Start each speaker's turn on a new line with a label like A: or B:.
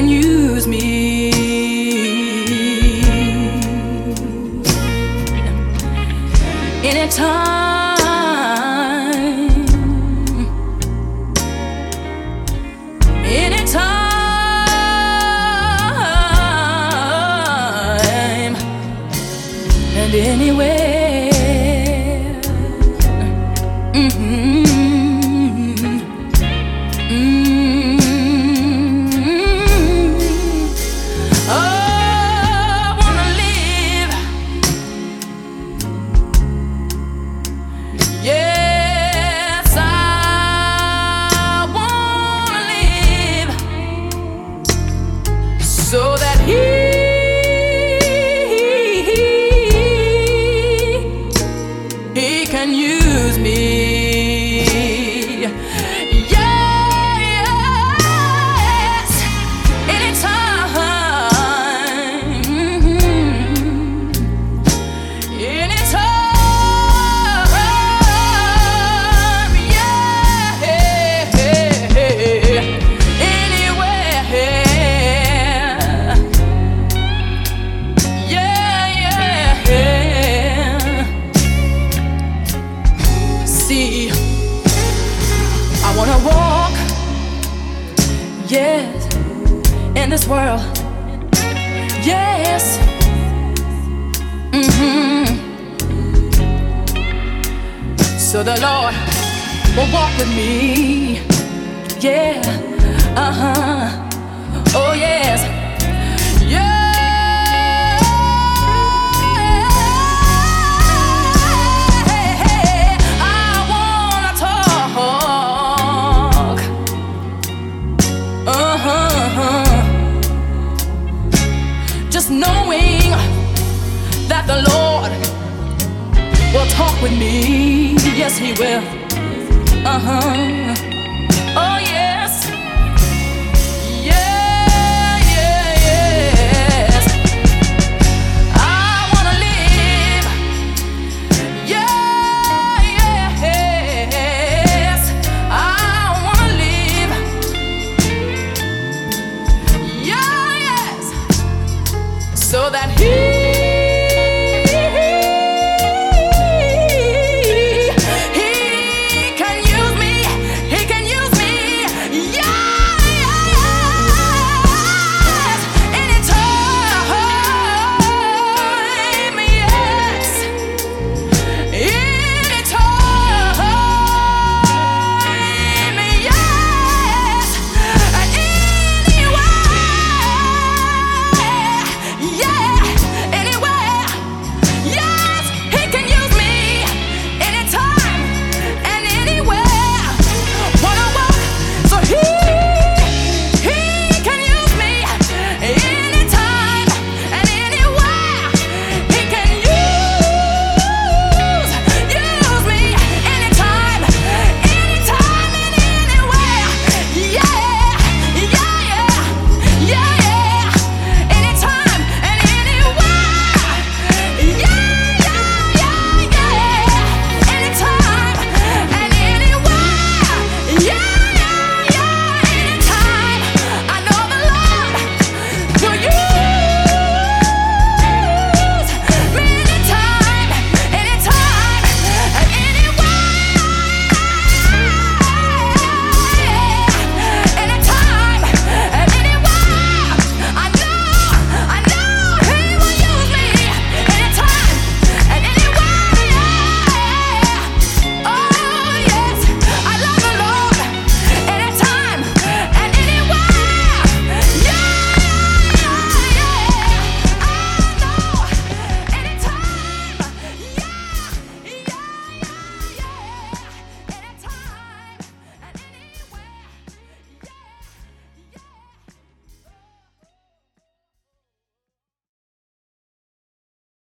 A: can use me anytime, anytime, and anywhere. Yes, I wanna live so that he can use me. Yes, anytime, anytime, yeah, anywhere, yeah. See, I wanna walk, yes, in this world, yes. So the Lord will walk with me, yeah, oh yes, yeah. I wanna talk, just knowing that the Lord will talk with me. Yes, He will.